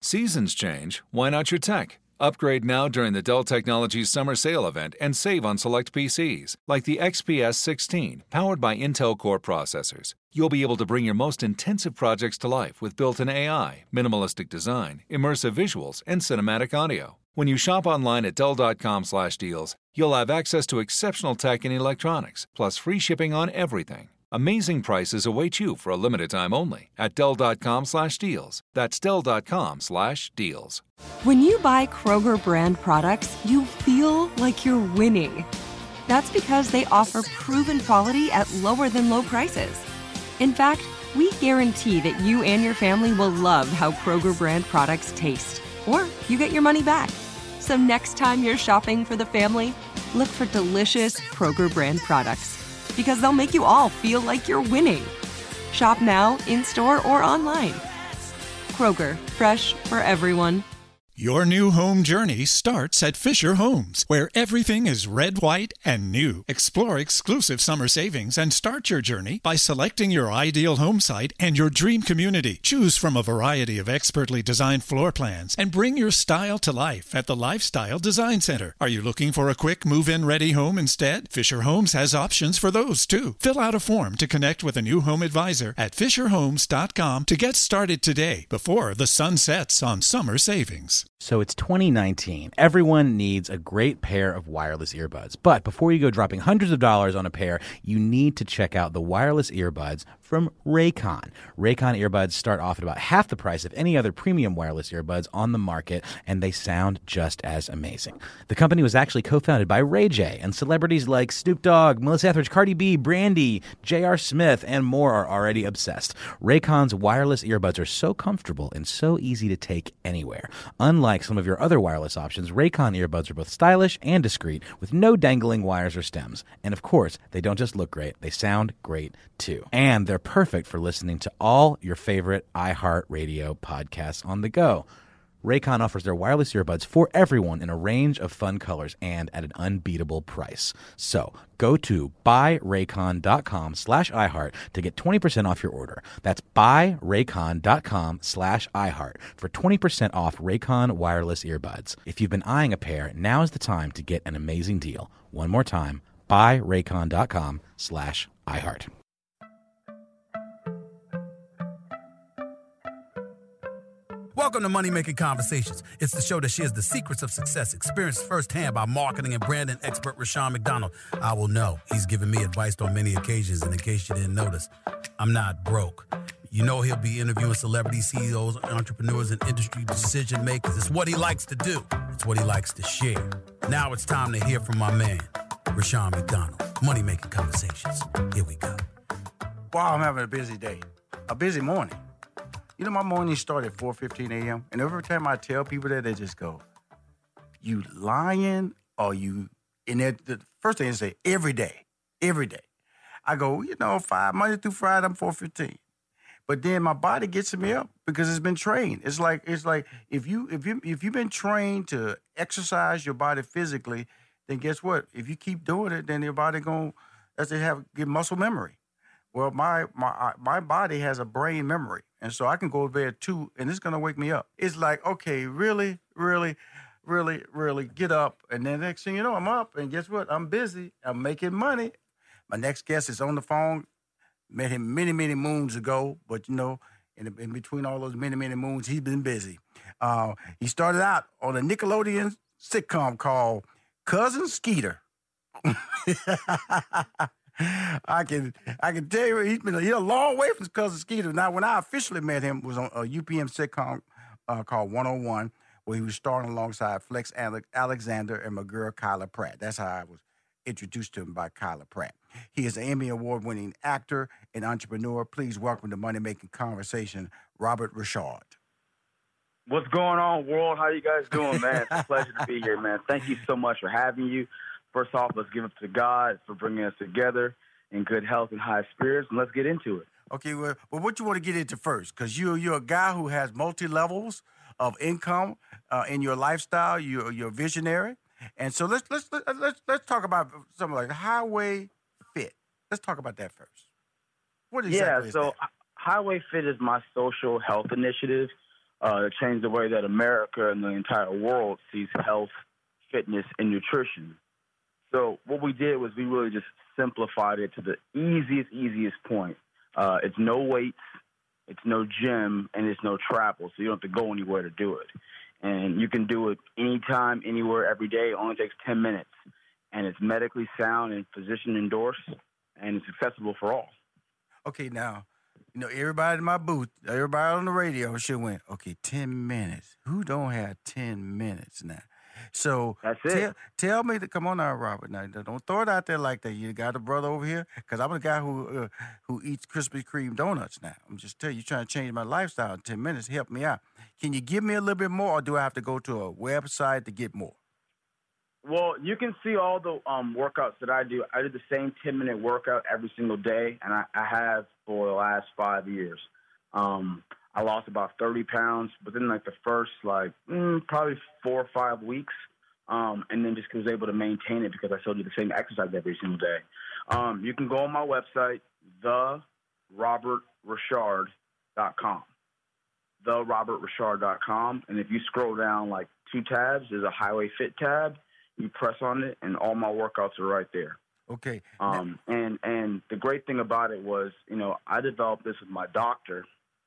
Seasons change, why not your tech? Upgrade now during the Dell Technologies Summer Sale event and save on select PCs, like the XPS 16, powered by Intel Core processors. You'll be able to bring your most intensive projects to life with built-in AI, minimalistic design, immersive visuals, and cinematic audio. When you shop online at Dell.com/deals, you'll have access to exceptional tech and electronics, plus free shipping on everything. Amazing prices await you for a limited time only at Dell.com/deals. That's Dell.com/deals. When you buy Kroger brand products, you feel like you're winning. That's because they offer proven quality at lower than low prices. In fact, we guarantee that you and your family will love how Kroger brand products taste, or you get your money back. So next time you're shopping for the family, look for delicious Kroger brand products, because they'll make you all feel like you're winning. Shop now, in-store, or online. Kroger, fresh for everyone. Your new home journey starts at Fisher Homes, where everything is red, white, and new. Explore exclusive summer savings and start your journey by selecting your ideal home site and your dream community. Choose from a variety of expertly designed floor plans and bring your style to life at the Lifestyle Design Center. Are you looking for a quick move-in ready home instead? Fisher Homes has options for those too. Fill out a form to connect with a new home advisor at FisherHomes.com to get started today before the sun sets on summer savings. So it's 2019. Everyone needs a great pair of wireless earbuds. But before you go dropping hundreds of dollars on a pair, you need to check out the wireless earbuds from Raycon. Raycon earbuds start off at about half the price of any other premium wireless earbuds on the market, and they sound just as amazing. The company was actually co-founded by Ray J, and celebrities like Snoop Dogg, Melissa Etheridge, Cardi B, Brandy, J.R. Smith, and more are already obsessed. Raycon's wireless earbuds are so comfortable and so easy to take anywhere. Unlike some of your other wireless options, Raycon earbuds are both stylish and discreet, with no dangling wires or stems. And of course, they don't just look great, they sound great too. And they're perfect for listening to all your favorite iHeartRadio podcasts on the go. Raycon offers their wireless earbuds for everyone in a range of fun colors and at an unbeatable price. So go to buyraycon.com/iHeart to get 20% off your order. That's buyraycon.com/iHeart for 20% off Raycon wireless earbuds. If you've been eyeing a pair, now is the time to get an amazing deal. One more time, buyraycon.com/iHeart. Welcome to Money Making Conversations. It's the show that shares the secrets of success, experienced firsthand by marketing and branding expert Rushion McDonald. I will know. He's given me advice on many occasions, and in case you didn't notice, I'm not broke. You know he'll be interviewing celebrity CEOs, entrepreneurs, and industry decision makers. It's what he likes to do. It's what he likes to share. Now it's time to hear from my man, Rushion McDonald. Money Making Conversations. Here we go. Wow, I'm having a busy day. A busy morning. You know, my mornings start at 4:15 a.m. And every time I tell people that, they just go, you lying or you... And the first thing they say, every day. I go, Monday through Friday, I'm 4:15. But then my body gets me up because it's been trained. It's like if you've been trained to exercise your body physically, then guess what? If you keep doing it, then your body get muscle memory. Well, my body has a brain memory. And so I can go to bed too, and it's going to wake me up. It's like, okay, really get up. And then next thing you know, I'm up, and guess what? I'm busy. I'm making money. My next guest is on the phone. Met him many, many moons ago, but in between all those many, many moons, he's been busy. He started out on a Nickelodeon sitcom called Cousin Skeeter. I can tell you he's a long way from Cousin Skeeter. Now, when I officially met him, was on a UPN sitcom called 101, where he was starring alongside Flex Alexander and my girl Kyla Pratt. That's how I was introduced to him by Kyla Pratt. He is an Emmy Award-winning actor and entrepreneur. Please welcome to Money Making Conversation, Robert Richard. What's going on, world? How you guys doing, man? It's a pleasure to be here, man. Thank you so much for having you. First off, let's give it to God for bringing us together in good health and high spirits, and let's get into it. Okay, well, what you want to get into first? Because you're a guy who has multi-levels of income in your lifestyle. You're a visionary, and so let's talk about something like Highway Fit. Let's talk about that first. What exactly is that? Highway Fit is my social health initiative. to change the way that America and the entire world sees health, fitness, and nutrition. So what we did was we really just simplified it to the easiest point. It's no weights, it's no gym, and it's no travel, so you don't have to go anywhere to do it. And you can do it anytime, anywhere, every day. It only takes 10 minutes. And it's medically sound and physician endorsed, and it's accessible for all. Okay, now, everybody in my booth, everybody on the radio should went, okay, 10 minutes. Who don't have 10 minutes now? So that's it. Tell me come on now, Robert. Now, don't throw it out there like that. You got a brother over here? Because I'm a guy who eats Krispy Kreme donuts now. I'm just telling you, trying to change my lifestyle in 10 minutes. Help me out. Can you give me a little bit more, or do I have to go to a website to get more? Well, you can see all the workouts that I do. I do the same 10-minute workout every single day, and I have for the last 5 years. I lost about 30 pounds within the first probably 4 or 5 weeks, and then just was able to maintain it because I still do the same exercise every single day. You can go on my website, therobertrichard.com. therobertrichard.com, and if you scroll down 2 tabs, there's a Highway Fit tab. You press on it, and all my workouts are right there. Okay. And the great thing about it was, I developed this with my doctor.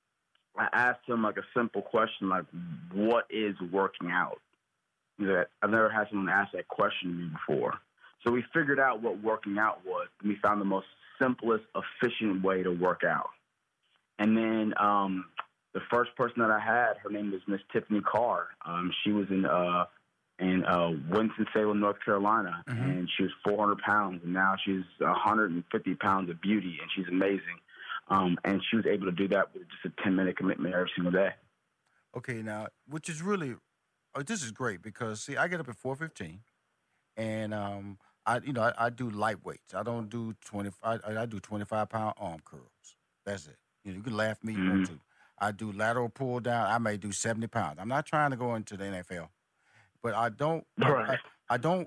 I asked him a simple question what is working out? I've never had someone ask that question to me before. So we figured out what working out was, and we found the most simplest, efficient way to work out. And then the first person that I had, her name was Miss Tiffany Carr. She was in Winston-Salem, North Carolina, and she was 400 pounds, and now she's 150 pounds of beauty, and she's amazing. And she was able to do that with just a 10-minute commitment every single day. Okay, now, which is really, this is great because, see, I get up at 4:15, and I do light weights. I don't do 25. I do 25-pound arm curls. That's it. You can laugh at me if you want to. I do lateral pull down. I may do 70 pounds. I'm not trying to go into the NFL, but I don't. Right. I don't.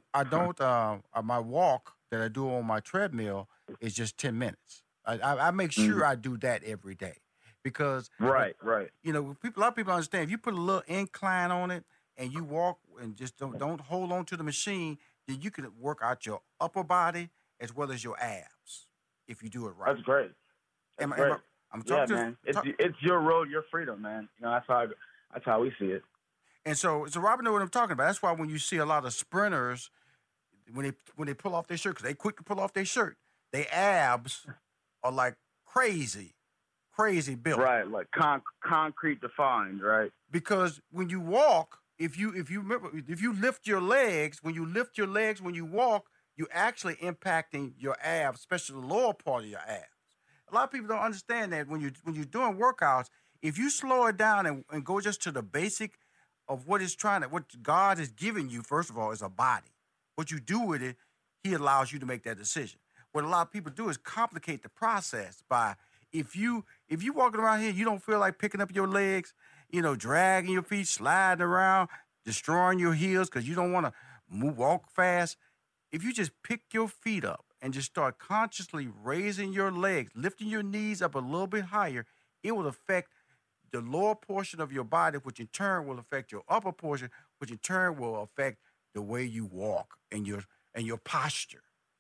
My walk that I do on my treadmill is just 10 minutes. I make sure I do that every day because right. A lot of people understand if you put a little incline on it and you walk and just don't hold on to the machine, then you can work out your upper body as well as your abs if you do it right. That's great. I'm talking man. It's your road, your freedom, man. That's how we see it. And so Robert knows what I'm talking about. That's why when you see a lot of sprinters, when they pull off their shirt, because they quick to pull off their shirt, their abs are like crazy built. Right, like concrete defined, right? Because when you walk, if you lift your legs, when you walk, you're actually impacting your abs, especially the lower part of your abs. A lot of people don't understand that when you're doing workouts, if you slow it down and go just to the basic of what God has given you, first of all, is a body. What you do with it, He allows you to make that decision. What a lot of people do is complicate the process by if you walking around here, you don't feel like picking up your legs, dragging your feet, sliding around, destroying your heels because you don't want to walk fast. If you just pick your feet up and just start consciously raising your legs, lifting your knees up a little bit higher, it will affect the lower portion of your body, which in turn will affect your upper portion, which in turn will affect the way you walk and your posture.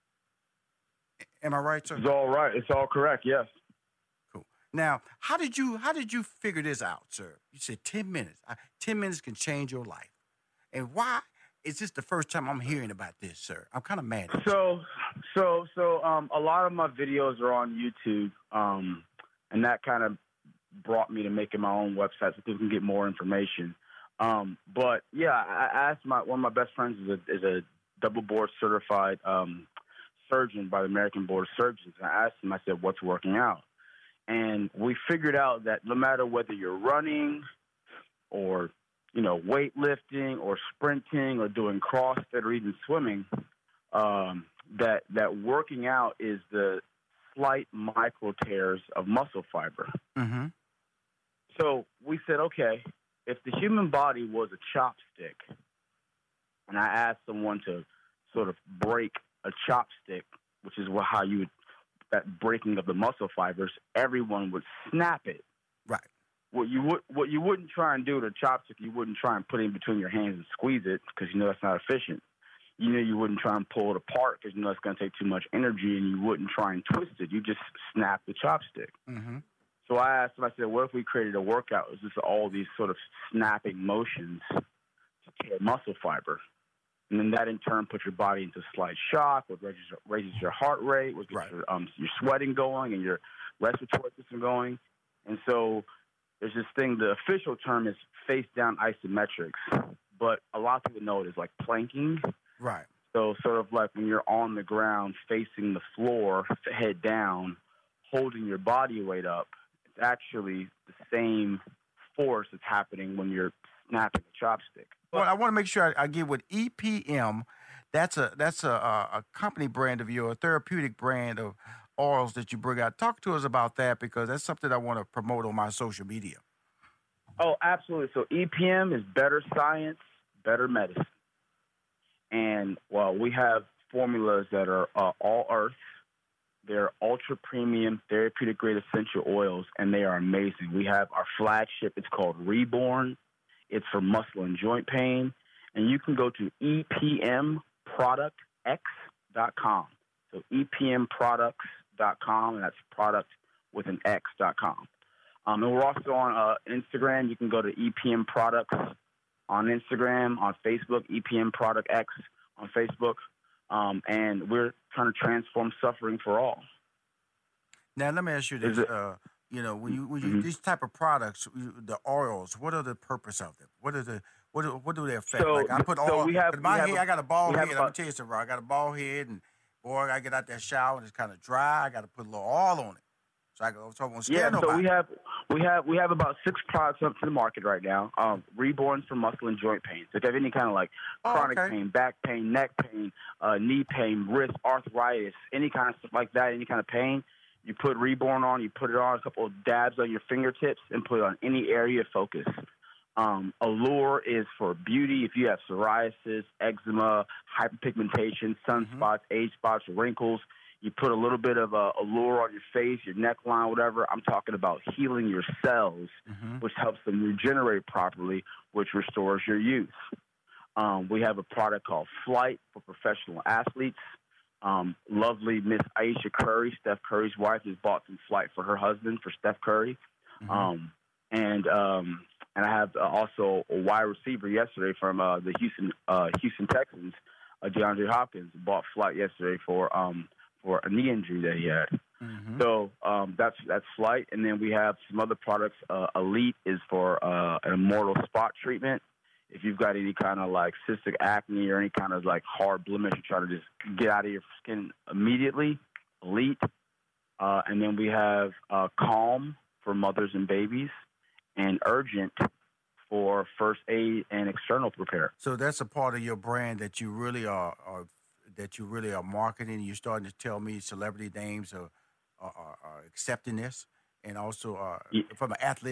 Am I right, sir? It's all right. It's all correct. Yes. Cool. Now, how did you figure this out, sir? You said 10 minutes. 10 minutes can change your life. And why is this the first time I'm hearing about this, sir? I'm kind of mad at you. So, a lot of my videos are on YouTube, and that kind of brought me to making my own website so people can get more information. But yeah, I asked one of my best friends is a double board certified surgeon by the American Board of Surgeons. And I asked him, I said, what's working out? And we figured out that no matter whether you're running or, weightlifting or sprinting or doing CrossFit or even swimming, that working out is the slight micro tears of muscle fiber. Mm-hmm. So we said, okay, if the human body was a chopstick, and I asked someone to sort of break a chopstick, which is how you would, that breaking of the muscle fibers, everyone would snap it. Right. what you wouldn't try and do with a chopstick, you wouldn't try and put it in between your hands and squeeze it because you know that's not efficient. You know you wouldn't try and pull it apart because you know it's going to take too much energy, and you wouldn't try and twist it. You just snap the chopstick. Mm-hmm. So I asked him, I said, what if we created a workout? It was just all these sort of snapping motions to tear muscle fiber. And then that in turn puts your body into slight shock, which raises your heart rate, which gets your sweating going and your respiratory system going. And so there's this thing, the official term is face down isometrics, but a lot of people know it as like planking. Right. So sort of like when you're on the ground facing the floor, head down, holding your body weight up, it's actually the same force that's happening when you're snapping a chopstick. Well, I want to make sure I get with EPM. That's a company brand of yours, a therapeutic brand of oils that you bring out. Talk to us about that because that's something I want to promote on my social media. Oh, absolutely. So EPM is better science, better medicine. And, well, we have formulas that are all earth. They're ultra premium therapeutic grade essential oils, and they are amazing. We have our flagship. It's called Reborn. It's for muscle and joint pain. And you can go to EPMProductX.com. So EPMProducts.com, and that's product with an X.com. And we're also on Instagram. You can go to EPM Products on Instagram, on Facebook, EPM Product X on Facebook. And we're trying to transform suffering for all. Now, let me ask you this. You know, when you these type of products, the oils, what are the purpose of them? What do they affect? So, like I put oil. So I got a bald head. I'm gonna tell you something, bro. I got a bald head, and boy, I get out that shower and it's kind of dry. I got to put a little oil on it, so I won't scare nobody. So we have about 6 products up to the market right now. Reborns for muscle and joint pain. So if you have any kind of like chronic pain, back pain, neck pain, knee pain, wrist arthritis, any kind of stuff like that, any kind of pain. You put Reborn on, you put it on a couple of dabs on your fingertips and put it on any area of focus. Allure is for beauty. If you have psoriasis, eczema, hyperpigmentation, sunspots, age spots, wrinkles, you put a little bit of Allure on your face, your neckline, whatever. I'm talking about healing your cells, which helps them regenerate properly, which restores your youth. We have a product called Flight for professional athletes. Lovely Miss Aisha Curry, Steph Curry's wife, has bought some Flight for her husband, for Steph Curry. And I have also a wide receiver yesterday from the Houston Texans, DeAndre Hopkins, bought Flight yesterday for a knee injury that he had. So that's Flight. And then we have some other products. Elite is for an immortal spot treatment. If you've got any kind of like cystic acne or any kind of like hard blemish, you try to just get out of your skin immediately, Elite. And then we have Calm for mothers and babies, and Urgent for first aid and external repair. So that's a part of your brand that you really are marketing. You're starting to tell me celebrity names are accepting this, and also from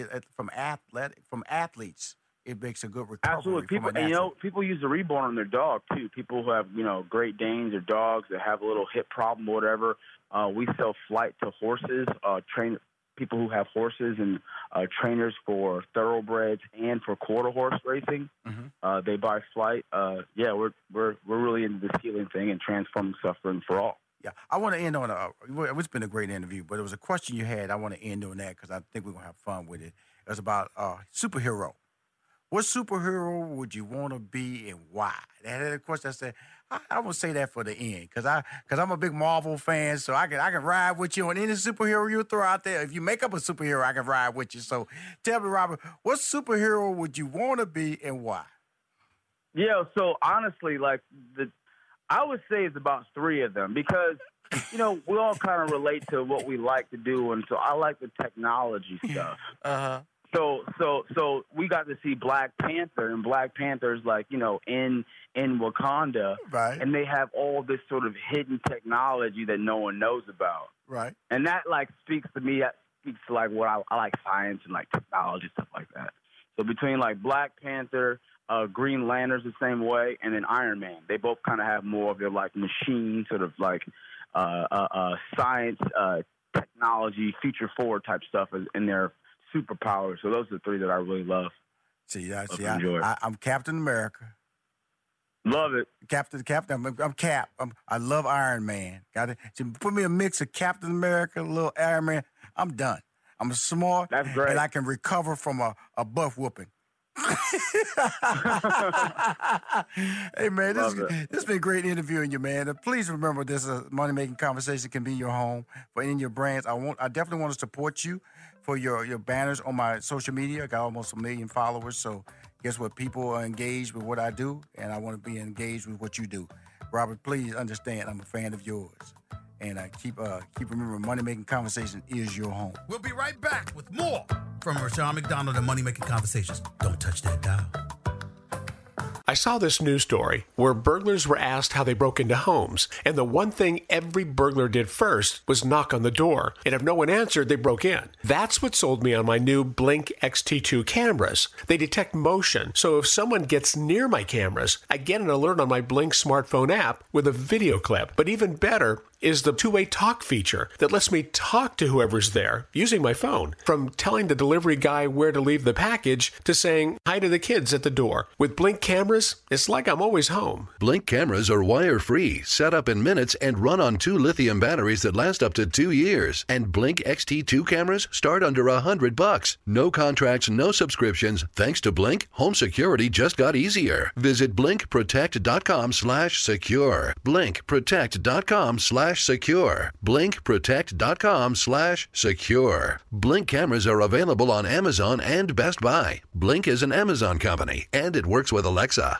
athletes. It makes a good recovery. Absolutely. People use the Reborn on their dog, too. People who have, Great Danes or dogs that have a little hip problem or whatever. We sell Flight to horses, people who have horses, and trainers for thoroughbreds and for quarter horse racing. They buy Flight. We're really into this healing thing and transforming suffering for all. Yeah, I want to end on it's been a great interview, but it was a question you had. I want to end on that because I think we're going to have fun with it. It was about superhero. What superhero would you want to be and why? That is a question I said. I will say that for the end because I'm a big Marvel fan, so I can ride with you on any superhero you throw out there. If you make up a superhero, I can ride with you. So tell me, Robert, what superhero would you want to be and why? Yeah, so honestly, I would say it's about 3 of them because we all kind of relate to what we like to do, and so I like the technology stuff. So we got to see Black Panther, and Black Panther's in Wakanda, right? And they have all this sort of hidden technology that no one knows about, right? And that speaks to me. That speaks to what I like, science and technology, stuff like that. So between Black Panther, Green Lantern's the same way, and then Iron Man, they both kind of have more of their machine sort of science, technology, future forward type stuff in their superpowers. So those are the three that I really love. I'm Captain America. Love it. Captain. I'm Cap. I love Iron Man. Got it. So put me a mix of Captain America, a little Iron Man. I'm done. I'm smart. That's great. And I can recover from a buff whooping. Hey, man, this has been great interviewing you, man. Please remember this Money Making Conversation can be your home for any of your brands. I definitely want to support you for your banners on my social media. I got almost 1 million followers, so guess what? People are engaged with what I do, and I want to be engaged with what you do. Robert, please understand I'm a fan of yours. And keep remembering, Money Making Conversation is your home. We'll be right back with more from Rushion McDonald and Money Making Conversations. Don't touch that dial. I saw this news story where burglars were asked how they broke into homes, and the one thing every burglar did first was knock on the door, and if no one answered, they broke in. That's what sold me on my new Blink XT2 cameras. They detect motion, so if someone gets near my cameras, I get an alert on my Blink smartphone app with a video clip. But even better is the two-way talk feature that lets me talk to whoever's there using my phone. From telling the delivery guy where to leave the package to saying hi to the kids at the door. With Blink cameras, it's like I'm always home. Blink cameras are wire-free, set up in minutes, and run on 2 lithium batteries that last up to 2 years. And Blink XT2 cameras start under $100. No contracts, no subscriptions. Thanks to Blink, home security just got easier. Visit blinkprotect.com/secure. blinkprotect.com/secure. blinkprotect.com/secure. Blink cameras are available on Amazon and Best Buy. Blink is an Amazon company, and it works with Alexa.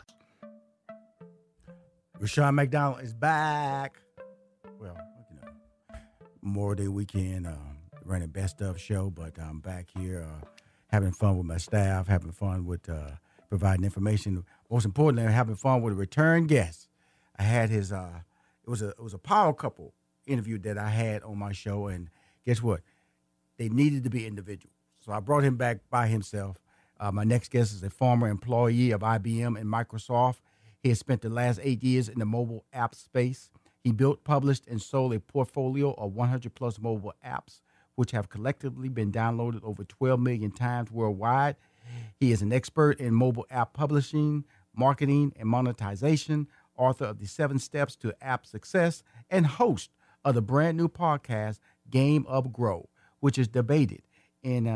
Rushion McDonald is back. Well, Memorial Day weekend, running Best Of show, but I'm back here having fun with my staff, having fun with providing information. Most importantly, having fun with a return guest. I had his it was a power couple interview that I had on my show, and guess what? They needed to be individuals. So I brought him back by himself. My next guest is a former employee of IBM and Microsoft. He has spent the last 8 years in the mobile app space. He built, published, and sold a portfolio of 100-plus mobile apps, which have collectively been downloaded over 12 million times worldwide. He is an expert in mobile app publishing, marketing, and monetization, author of the 7 Steps to App Success, and host of the brand new podcast, Game Up Grow, which is debated in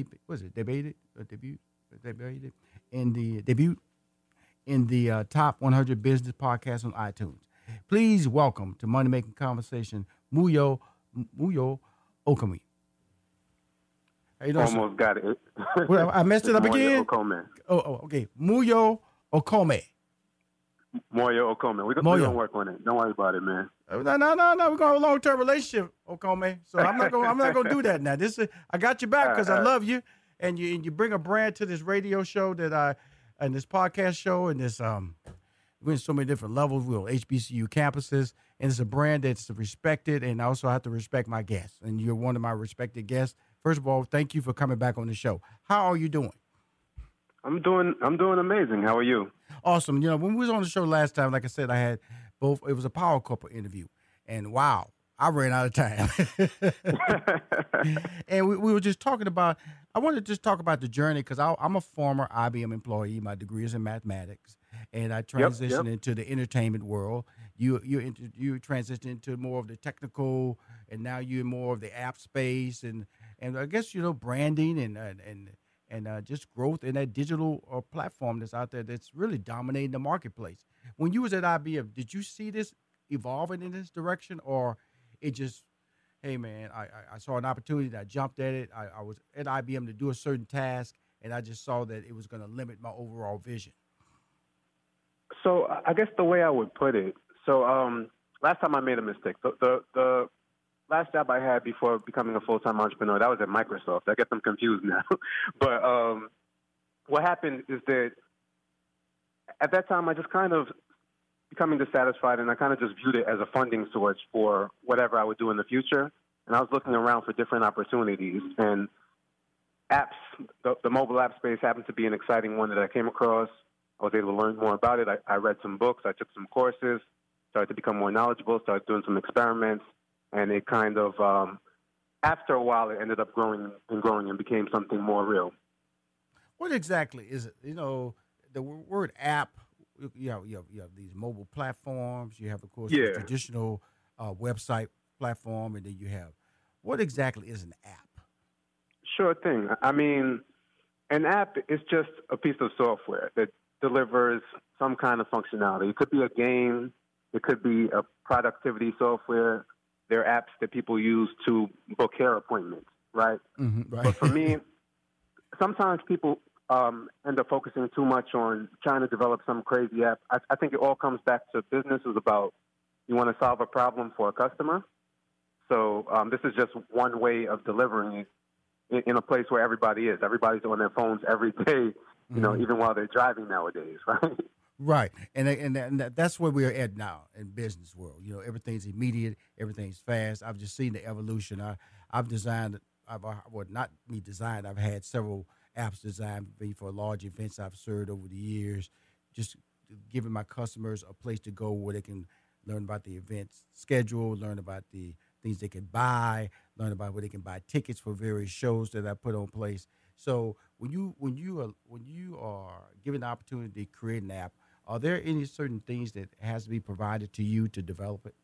in the top 100 business podcasts on iTunes. Please welcome to Money Making Conversation, Muyo Okome. How you doing? Almost got it. Well, I messed it up again. Okome. Oh, okay. Muyo Okome. Moyo Okome. We're going to work on it. Don't worry about it, man. No. We're going to have a long-term relationship, Okome. So I'm not going to do that now. I got you back because I love you, and you bring a brand to this radio show and this podcast show, and this we're in so many different levels. We're on HBCU campuses, and it's a brand that's respected, and I also have to respect my guests. And you're one of my respected guests. First of all, thank you for coming back on the show. How are you doing? I'm doing amazing. How are you? Awesome. When we was on the show last time, like I said, I had both. It was a power couple interview, and wow, I ran out of time. And we were just talking about. I wanted to just talk about the journey because I'm a former IBM employee. My degree is in mathematics, and I transitioned into the entertainment world. You transitioned into more of the technical, and now you're more of the app space, and I guess branding and just growth in that digital platform that's out there that's really dominating the marketplace. When you was at IBM, did you see this evolving in this direction, or it just, hey, man, I saw an opportunity, I jumped at it, I was at IBM to do a certain task, and I just saw that it was going to limit my overall vision? So I guess the way I would put it, last time I made a mistake. The last job I had before becoming a full-time entrepreneur, that was at Microsoft. I get them confused now. But what happened is that at that time I just kind of becoming dissatisfied, and I kind of just viewed it as a funding source for whatever I would do in the future. And I was looking around for different opportunities. And apps, the mobile app space happened to be an exciting one that I came across. I was able to learn more about it. I read some books. I took some courses, started to become more knowledgeable, started doing some experiments. And it kind of after a while, it ended up growing and became something more real. What exactly is it? You know, the word app. You have these mobile platforms. You have, of course, the traditional website platform, and then you have. What exactly is an app? Sure thing. I mean, an app is just a piece of software that delivers some kind of functionality. It could be a game. It could be a productivity software. There are apps that people use to book hair appointments, right? Mm-hmm, right. But for me, sometimes people end up focusing too much on trying to develop some crazy app. I think it all comes back to business is about you want to solve a problem for a customer. So this is just one way of delivering it in a place where everybody is. Everybody's on their phones every day, you know, even while they're driving nowadays, right? Right, and that's where we're at now in business world. You know, everything's immediate, everything's fast. I've just seen the evolution. I've designed. I've had several apps designed for large events I've served over the years, just giving my customers a place to go where they can learn about the event schedule, learn about the things they can buy, learn about where they can buy tickets for various shows that I put on place. So when you are given the opportunity to create an app, are there any certain things that has to be provided to you to develop it?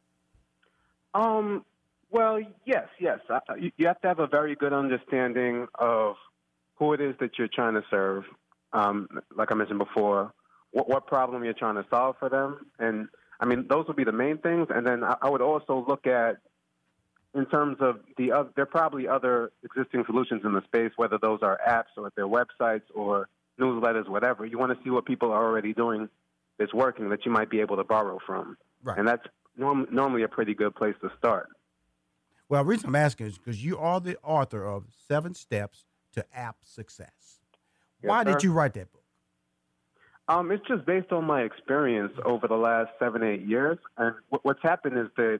Well, yes. You have to have a very good understanding of who it is that you're trying to serve. Like I mentioned before, what problem you're trying to solve for them. And, I mean, those would be the main things. And then I would also look at, in terms of there are probably other existing solutions in the space, whether those are apps or their websites or newsletters, whatever. You want to see what people are already doing that's working that you might be able to borrow from. Right. And that's normally a pretty good place to start. Well, the reason I'm asking is because you are the author of 7 Steps to App Success. Why did you write that book? It's just based on my experience over the last 7-8 years. And what's happened is that,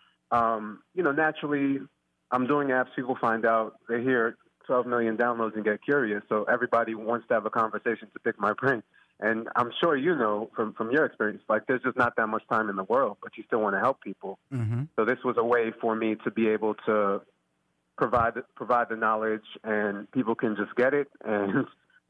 naturally, I'm doing apps, people find out, they hear 12 million downloads and get curious. So everybody wants to have a conversation to pick my brain. And I'm sure you know from your experience, like there's just not that much time in the world, but you still want to help people. Mm-hmm. So this was a way for me to be able to provide the knowledge, and people can just get it. And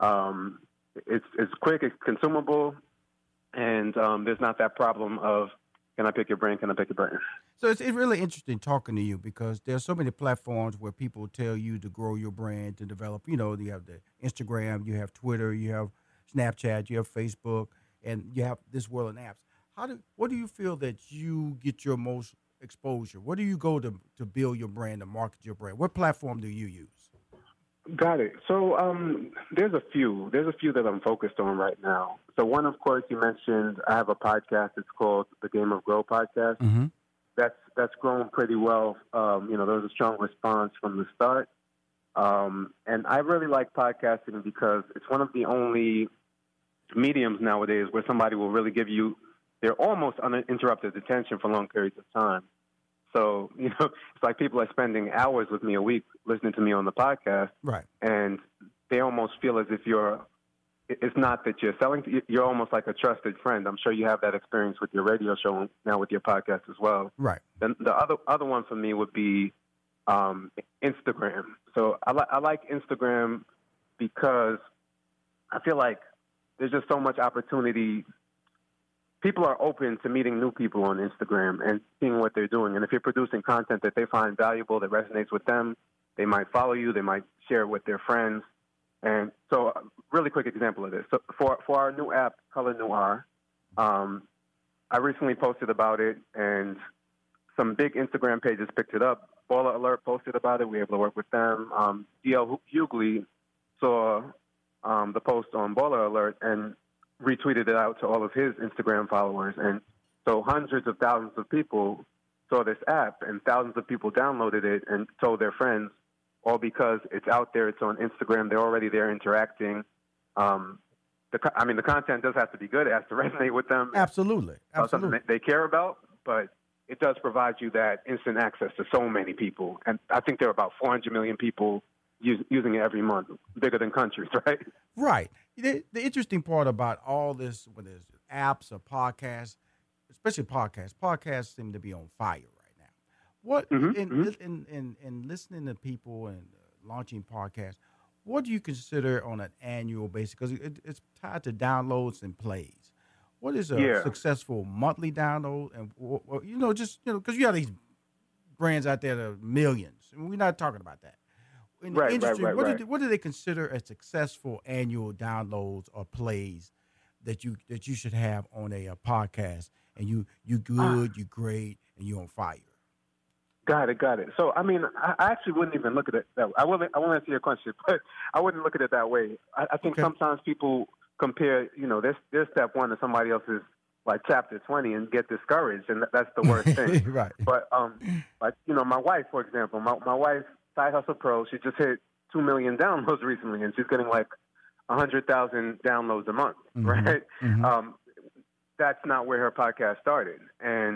it's quick, it's consumable, and there's not that problem of, can I pick your brain? Can I pick your brain? So it's really interesting talking to you because there's so many platforms where people tell you to grow your brand, to develop. You know, you have the Instagram, you have Twitter, you have Snapchat, you have Facebook, and you have this world of apps. What do you feel that you get your most exposure? Where do you go to build your brand, to market your brand? What platform do you use? Got it. So there's a few. There's a few that I'm focused on right now. So one, of course, you mentioned I have a podcast. It's called the Game of Grow podcast. Mm-hmm. That's grown pretty well. There was a strong response from the start. And I really like podcasting because it's one of the only mediums nowadays where somebody will really give you their almost uninterrupted attention for long periods of time. So, it's like people are spending hours with me a week listening to me on the podcast. Right. And they almost feel as if it's not that you're selling, you're almost like a trusted friend. I'm sure you have that experience with your radio show now with your podcast as well. Right. Then the other one for me would be Instagram. So I like Instagram because I feel like there's just so much opportunity. People are open to meeting new people on Instagram and seeing what they're doing. And if you're producing content that they find valuable, that resonates with them, they might follow you, they might share it with their friends. And so a really quick example of this. So for our new app, Color Noir, I recently posted about it, and some big Instagram pages picked it up. Baller Alert posted about it. We were able to work with them. D.L. Hughley saw the post on Baller Alert and retweeted it out to all of his Instagram followers. And so hundreds of thousands of people saw this app, and thousands of people downloaded it and told their friends, all because it's out there, it's on Instagram, they're already there interacting. The content does have to be good. It has to resonate with them. Absolutely. Something they care about, but it does provide you that instant access to so many people. And I think there are about 400 million people using it every month, bigger than countries, right? Right. The interesting part about all this, whether it's apps or podcasts, especially podcasts seem to be on fire right now. What in listening to people and launching podcasts, what do you consider on an annual basis? Because it's tied to downloads and plays. What is a successful monthly download? And because you have these brands out there that are millions, and we're not talking about that. In the industry, what do they consider a successful annual downloads or plays that you should have on a podcast? And you good, you great, and you on fire. Got it. So, I mean, I actually wouldn't even look at it that way. I won't answer your question, but I wouldn't look at it that way. I think sometimes people compare, their step one to somebody else's, like, chapter 20 and get discouraged, and that's the worst thing. Right. But, my wife, for example, my wife, Side Hustle Pro, she just hit 2 million downloads recently, and she's getting, like, 100,000 downloads a month, right? Mm-hmm. That's not where her podcast started. And,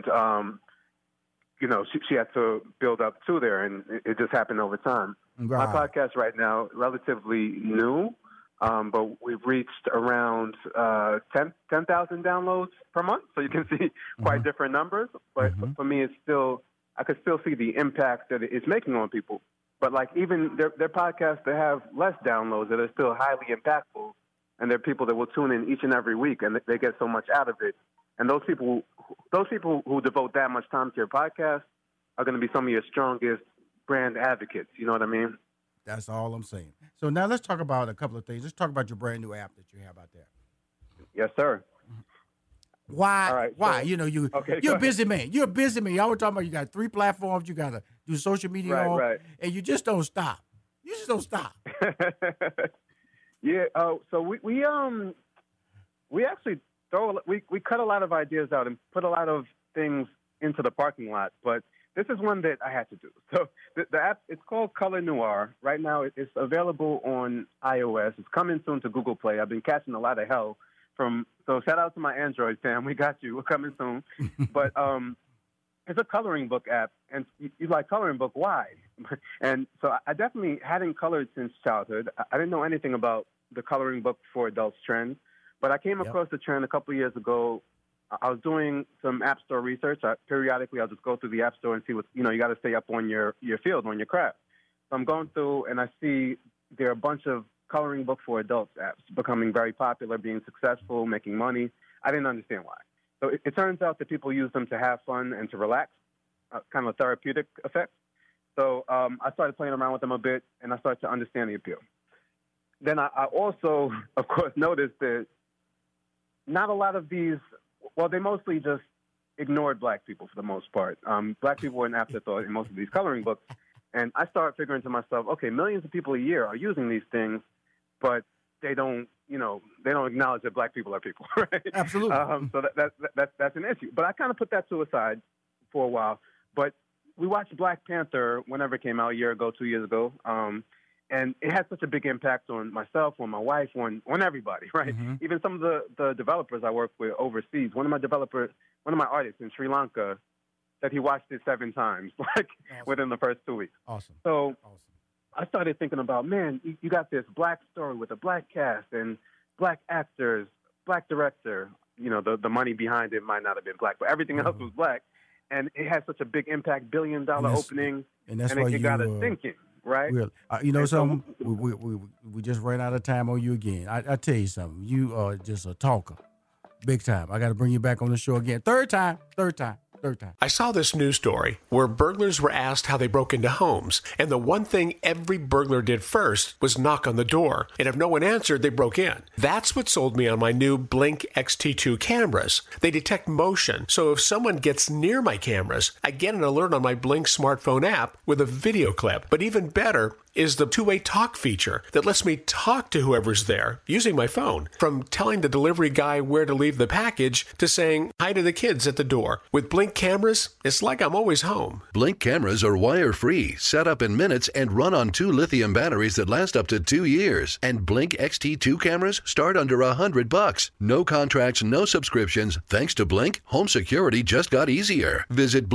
she had to build up to there, and it just happened over time. Right. My podcast right now, relatively new, but we've reached around 10,000 downloads per month. So you can see quite different numbers. But for me, I could still see the impact that it's making on people. But like even their podcasts that have less downloads that are still highly impactful, and there are people that will tune in each and every week, and they get so much out of it. And those people who devote that much time to your podcast are going to be some of your strongest brand advocates. You know what I mean? That's all I'm saying. So now let's talk about a couple of things. Let's talk about your brand new app that you have out there. Yes, sir. Why? All right, why? So, You're a busy man. You're a busy man. Y'all were talking about you got 3 platforms you got to do social media on, and you just don't stop. You just don't stop. Yeah. So we actually we cut a lot of ideas out and put a lot of things into the parking lot, but this is one that I had to do. So the app, it's called Color Noir. Right now, it's available on iOS. It's coming soon to Google Play. I've been catching a lot of hell so shout out to my Android fam. We got you. We're coming soon. But it's a coloring book app, and you like coloring book. Why? And so I definitely hadn't colored since childhood. I didn't know anything about the coloring book for adults trend, but I came across the trend a couple of years ago. I was doing some App Store research. Periodically, I'll just go through the App Store and see what, you got to stay up on your field, on your craft. So I'm going through, and I see there are a bunch of coloring book for adults apps becoming very popular, being successful, making money. I didn't understand why. So it turns out that people use them to have fun and to relax, kind of a therapeutic effect. So I started playing around with them a bit, and I started to understand the appeal. Then I also, of course, noticed that not a lot of these, they mostly just ignored black people for the most part. Black people were an afterthought in most of these coloring books. And I started figuring to myself, okay, millions of people a year are using these things, but they don't acknowledge that black people are people, right? Absolutely. So that's an issue. But I kind of put that to a side for a while. But we watched Black Panther whenever it came out, a year ago, 2 years ago, and it had such a big impact on myself, on my wife, on everybody, right? Mm-hmm. Even some of the developers I work with overseas. One of my artists in Sri Lanka said he watched it 7 times, within the first 2 weeks. Awesome. So I started thinking about, man, you got this black story with a black cast and black actors, black director. The money behind it might not have been black, but everything else was black. And it had such a big impact, $1 billion opening, and that's why it got us thinking, right? Something? We just ran out of time on you again. I tell you something. You are just a talker, big time. I got to bring you back on the show again. Third time. I saw this news story where burglars were asked how they broke into homes, and the one thing every burglar did first was knock on the door, and if no one answered, they broke in. That's what sold me on my new Blink XT2 cameras. They detect motion, so if someone gets near my cameras, I get an alert on my Blink smartphone app with a video clip. But even better is the two-way talk feature that lets me talk to whoever's there using my phone. From telling the delivery guy where to leave the package to saying hi to the kids at the door. With Blink cameras, it's like I'm always home. Blink cameras are wire-free, set up in minutes, and run on 2 lithium batteries that last up to 2 years. And Blink XT2 cameras start under $100. No contracts, no subscriptions. Thanks to Blink, home security just got easier. Visit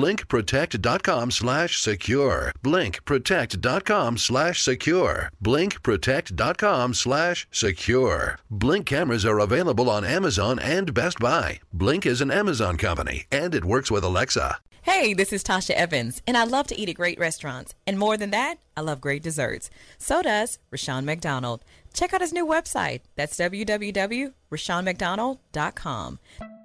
blinkprotect.com/secure. blinkprotect.com/secure. blinkprotect.com/secure. Blink cameras are available on Amazon and Best Buy. Blink is an Amazon company, and it works with Alexa. Hey, this is Tasha Evans, and I love to eat at great restaurants. And more than that, I love great desserts. So does Rashawn McDonald. Check out his new website. That's www.rashawnmcdonald.com.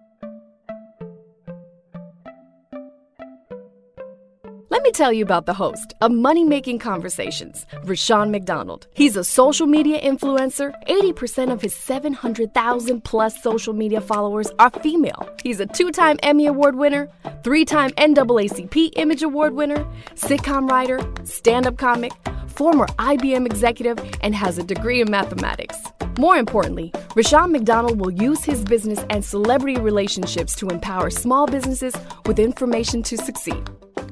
Let me tell you about the host of Money Making Conversations, Rashawn McDonald. He's a social media influencer. 80% of his 700,000 plus social media followers are female. He's a 2-time Emmy Award winner, 3-time NAACP Image Award winner, sitcom writer, stand-up comic, former IBM executive, and has a degree in mathematics. More importantly, Rashawn McDonald will use his business and celebrity relationships to empower small businesses with information to succeed.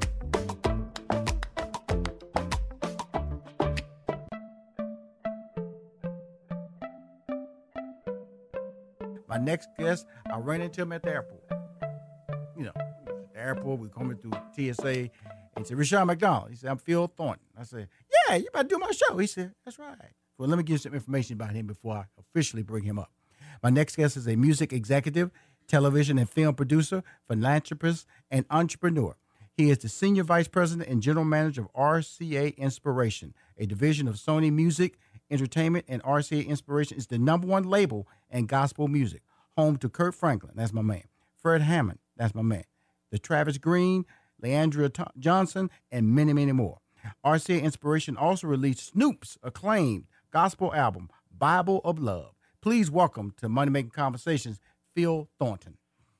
My next guest, I ran into him at the airport. You know, at the airport, we're coming through TSA, and he said, Rashawn McDonald. He said, I'm Phil Thornton. I said, yeah, you about to do my show. He said, that's right. Well, let me give you some information about him before I officially bring him up. My next guest is a music executive, television and film producer, philanthropist, and entrepreneur. He is the Senior Vice President and General Manager of RCA Inspiration, a division of Sony Music Entertainment, and RCA Inspiration is the #1 label in gospel music, home to Kurt Franklin, that's my man, Fred Hammond, that's my man, the Travis Green, Leandria Johnson, and many, many more. RCA Inspiration also released Snoop's acclaimed gospel album, Bible of Love. Please welcome to Money Making Conversations, Phil Thornton.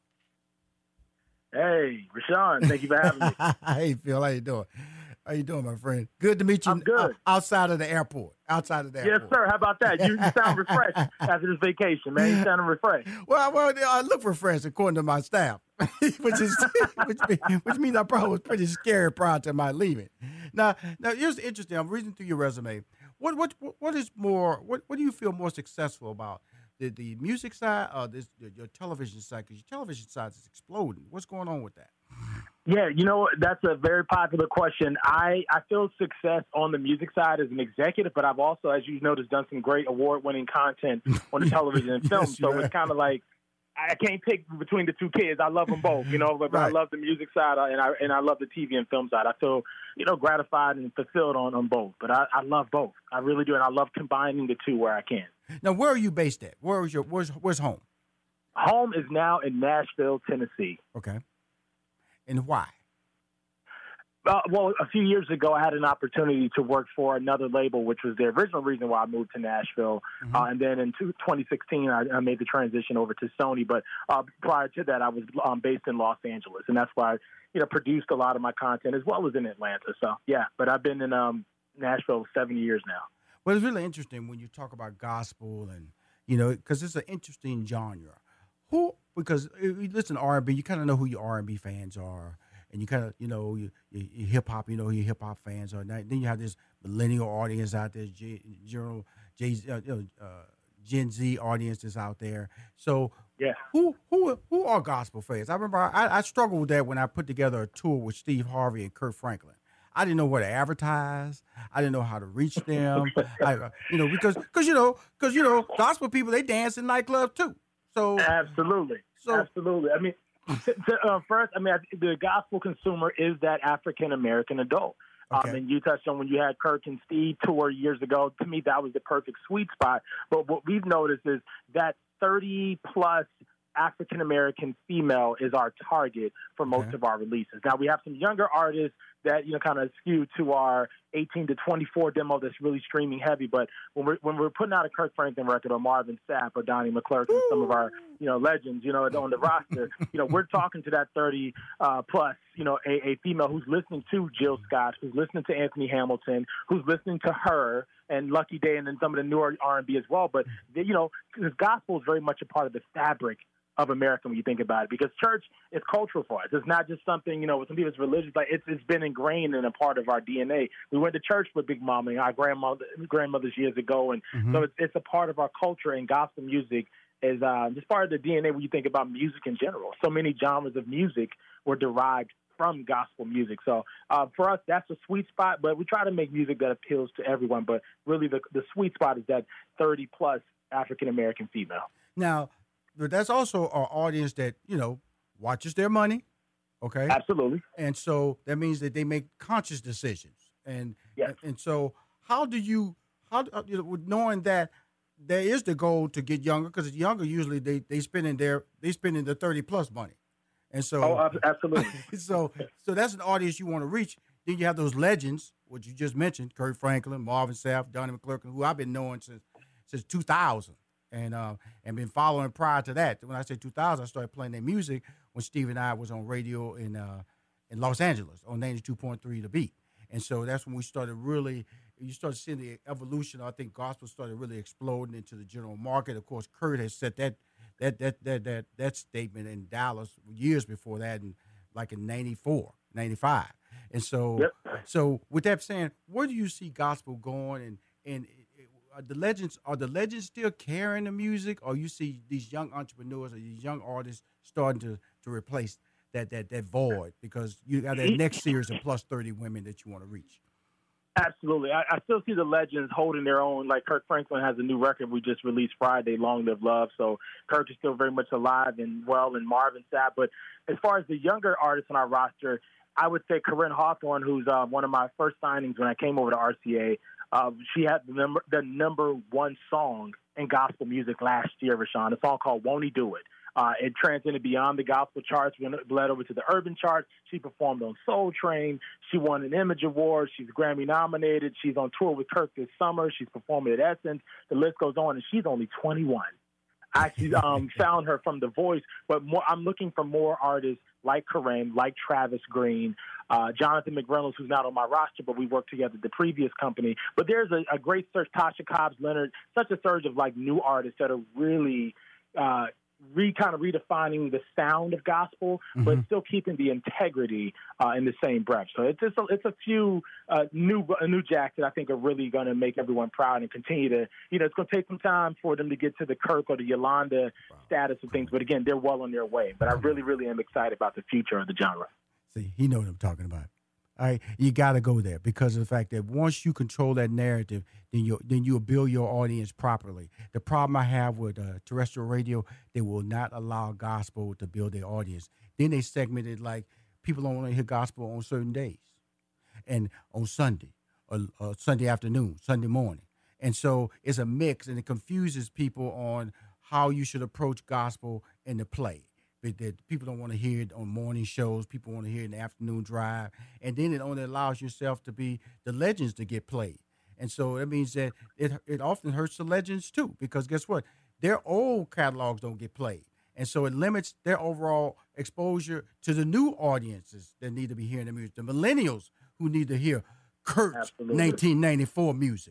Hey, Rashawn, thank you for having me. Hey, Phil, how you doing? How you doing, my friend? Good to meet you. I'm good. Outside of the airport. Outside of the airport. Yes, sir. How about that? You sound refreshed after this vacation, man. You sound refreshed. Well, I look refreshed according to my staff, which means I probably was pretty scared prior to my leaving. Now here's interesting. I'm reading through your resume. What do you feel more successful about? The music side or your television side? Because your television side is exploding. What's going on with that? Yeah, that's a very popular question. I feel success on the music side as an executive, but I've also, as you noticed, done some great award-winning content on the television and film. Yes, so it's kind of like I can't pick between the two kids. I love them both, but Right. I love the music side and I love the TV and film side. I feel, gratified and fulfilled on both. But I love both. I really do, and I love combining the two where I can. Now, where are you based at? Where's home? Home is now in Nashville, Tennessee. Okay. And why? Well, a few years ago, I had an opportunity to work for another label, which was the original reason why I moved to Nashville. Mm-hmm. And then in 2016, I made the transition over to Sony. But prior to that, I was based in Los Angeles, and that's why I produced a lot of my content as well as in Atlanta. So, yeah, but I've been in Nashville 7 years now. Well, it's really interesting when you talk about gospel and, because it's an interesting genre. Because you listen to R&B, you kind of know who your R&B fans are. And you kind of, your hip-hop, who your hip-hop fans are. Now, then you have this millennial audience out there, Gen Z audience is out there. So yeah, who are gospel fans? I remember I struggled with that when I put together a tour with Steve Harvey and Kurt Franklin. I didn't know where to advertise. I didn't know how to reach them. Because gospel people, they dance in nightclubs too. So absolutely. I mean, first, the gospel consumer is that African American adult. Okay. And you touched on when you had Kirk and Steve tour years ago. To me, that was the perfect sweet spot. But what we've noticed is that 30-plus African American female is our target for most of our releases. Now, we have some younger artists that kind of skew to our 18 to 24 demo that's really streaming heavy. But when we're putting out a Kirk Franklin record or Marvin Sapp or Donnie McClurkin, and some of our legends on the roster, we're talking to that 30 plus a female who's listening to Jill Scott, who's listening to Anthony Hamilton, who's listening to her and Lucky Day, and then some of the newer R&B as well. But because gospel is very much a part of the fabric of America when you think about it, because church is cultural for us. It's not just something, with some people it's religious, but it's been ingrained in a part of our DNA. We went to church with Big Mama and our grandmothers years ago, and so it's a part of our culture, and gospel music is just part of the DNA when you think about music in general. So many genres of music were derived from gospel music. So for us, that's a sweet spot, but we try to make music that appeals to everyone, but really the sweet spot is that 30-plus African-American female. Now, but that's also our audience that, watches their money, Okay. Absolutely. And so that means that they make conscious decisions. And so how knowing that there is the goal to get younger, because younger usually they spending the 30+ money. And so absolutely. so that's an audience you want to reach. Then you have those legends, which you just mentioned, Kirk Franklin, Marvin Sapp, Donnie McClurkin, who I've been knowing since 2000. And been following prior to that. When I say 2000, I started playing their music when Steve and I was on radio in Los Angeles on 92.3 The Beat. And so that's when we started you started seeing the evolution. I think gospel started really exploding into the general market. Of course, Kurt has set that statement in Dallas years before that, like in 94, 95. And so, so with that saying, where do you see gospel going? And are the legends still carrying the music, or you see these young entrepreneurs or these young artists starting to replace that void because you got that next series of plus 30 women that you want to reach? Absolutely. I still see the legends holding their own. Like Kirk Franklin has a new record we just released Friday, Long Live Love. So Kirk is still very much alive and well, and Marvin Sapp. But as far as the younger artists on our roster, I would say Corinne Hawthorne, who's one of my first signings when I came over to RCA. She had the number one song in gospel music last year, Rashawn, a song called Won't He Do It. It transcended beyond the gospel charts, bled over to the urban charts. She performed on Soul Train. She won an Image Award. She's Grammy nominated. She's on tour with Kirk this summer. She's performing at Essence. The list goes on, and she's only 21. I actually found her from The Voice, but I'm looking for more artists like Corinne, like Travis Green, Jonathan McReynolds, who's not on my roster, but we worked together at the previous company. But there's a great surge, Tasha Cobbs Leonard, such a surge of like new artists that are really kind of redefining the sound of gospel, but still keeping the integrity in the same breath. So it's a few new jacks that I think are really going to make everyone proud and continue to, it's going to take some time for them to get to the Kirk or the Yolanda status of things. But again, they're well on their way. But I really, really am excited about the future of the genre. See, he knows what I'm talking about. All right, you got to go there because of the fact that once you control that narrative, then you'll build your audience properly. The problem I have with terrestrial radio, they will not allow gospel to build their audience. Then they segment it like people don't want to hear gospel on certain days, and on Sunday, or Sunday afternoon, Sunday morning, and so it's a mix, and it confuses people on how you should approach gospel in the play. That people don't want to hear it on morning shows. People want to hear it in the afternoon drive. And then it only allows yourself to be the legends to get played. And so that means that it often hurts the legends too, because guess what? Their old catalogs don't get played. And so it limits their overall exposure to the new audiences that need to be hearing the music, the millennials who need to hear Kurt's 1994 music,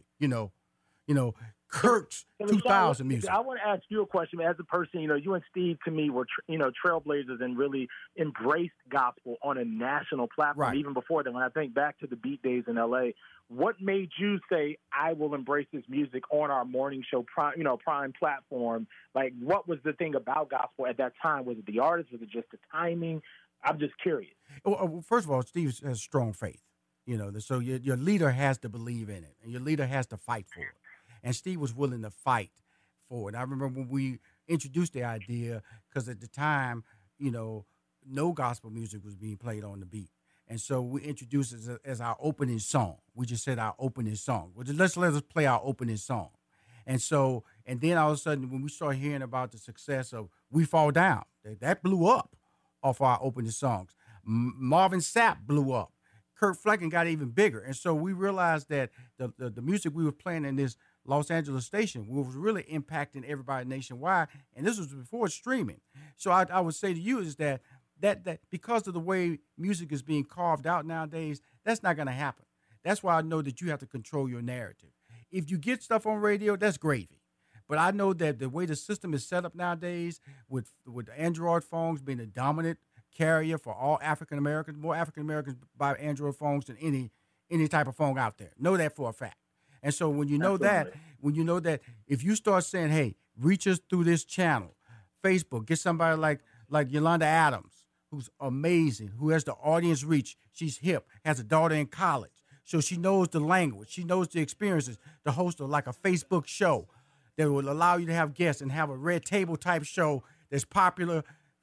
Kurt's 2000 music. I want to ask you a question. As a person, you and Steve, to me, were trailblazers and really embraced gospel on a national platform. Even before then, when I think back to the Beat days in L.A., what made you say, I will embrace this music on our morning show, prime platform? Like, what was the thing about gospel at that time? Was it the artist? Was it just the timing? I'm just curious. Well, first of all, Steve has strong faith. So your leader has to believe in it, and your leader has to fight for it. And Steve was willing to fight for it. I remember when we introduced the idea, because at the time, no gospel music was being played on the beat. And so we introduced it as our opening song. We just said our opening song. Let us play our opening song. And then all of a sudden, when we started hearing about the success of We Fall Down, that blew up off our opening songs. Marvin Sapp blew up. Kirk Franklin got even bigger. And so we realized that the music we were playing in this Los Angeles station was really impacting everybody nationwide, and this was before streaming. So I would say to you is that because of the way music is being carved out nowadays, that's not going to happen. That's why I know that you have to control your narrative. If you get stuff on radio, that's gravy. But I know that the way the system is set up nowadays, with Android phones being the dominant carrier for all African Americans, more African Americans buy Android phones than any type of phone out there. Know that for a fact. And so when you know that, if you start saying, hey, reach us through this channel, Facebook, get somebody like Yolanda Adams, who's amazing, who has the audience reach. She's hip, has a daughter in college. So she knows the language. She knows the experiences to host a Facebook show that will allow you to have guests and have a red table type show that's popular